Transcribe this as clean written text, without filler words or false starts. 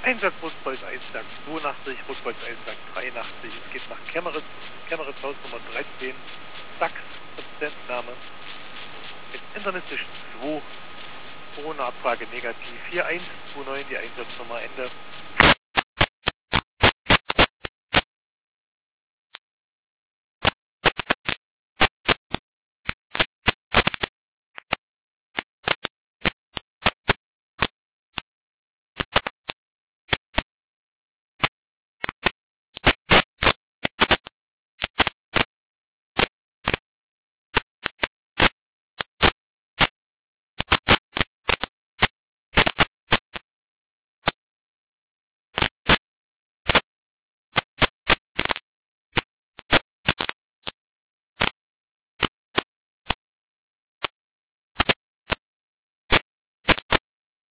Einsatz Rotkreuz Eisberg 82, Rotkreuz Eisberg 83. Es geht nach Chemnitz, Chemnitz Haus Nummer 13, Sachs, Patientenname mit internistischen 2, Corona-Abfrage negativ, 4129, die Einsatznummer Ende.